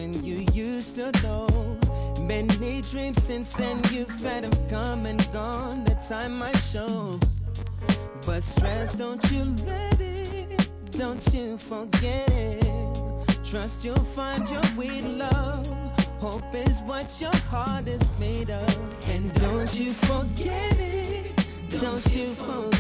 when you used to know. Many dreams since then you've had have come and gone. The time might show. But stress, don't you let it, don't you forget it. Trust you'll find your way to love. Hope is what your heart is made of. And don't you forget it, don't you forget it.